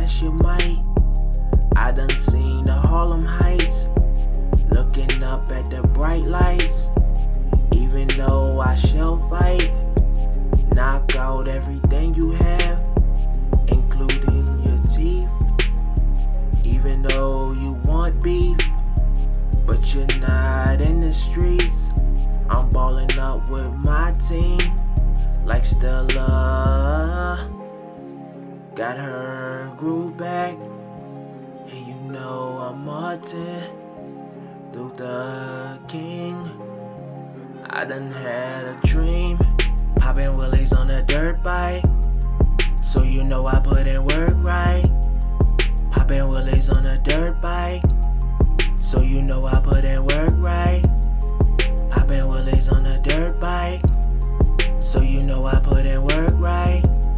guess you might. I done seen the Harlem Heights, looking up at the bright lights. Even though I shall fight, knock out everything you have, including your teeth. Even though you want beef, but you're not in the streets. I'm ballin' up with my team, like Stella. Got her groove back, and you know I'm Martin Luther King. I done had a dream, poppin' willies on a dirt bike, so you know I put in work right. Poppin' willies on a dirt bike, so you know I put in work right. Poppin' willies on a dirt bike, so you know I put in work right.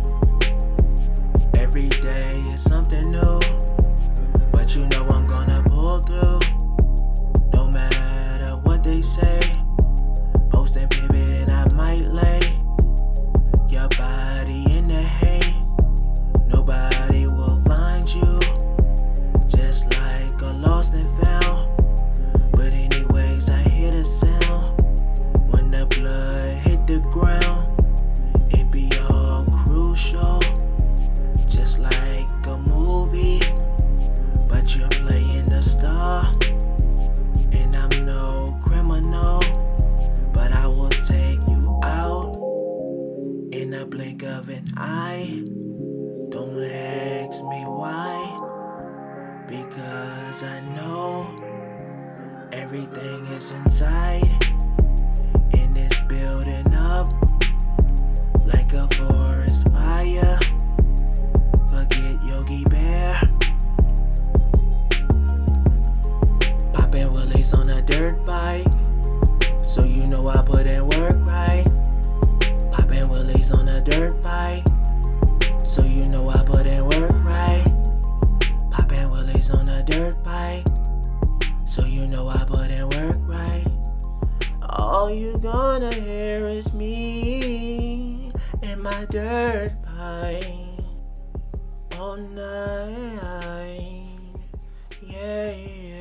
Every day is something new, but you know I'm gonna pull through. No matter what they say, post and pivot and I might lay your body in the hay. Nobody will find you, just like a lost and found. But anyways, I hear the sound when the blood hit the ground. It be all crucial, just like a movie, but you're playing the star. And I'm no criminal, but I will take you out in a blink of an eye. Don't ask me why, because I know everything is inside, and it's building up like a forest fire. Forget Yogi Bear. Poppin' willies on a dirt bike, so you know I put in work right. Poppin' willies on a dirt bike, so you know I put in work right. Poppin' willies on a dirt bike, so you know I put in work right. All you gonna hear is me and my dirt bike all night. Yeah.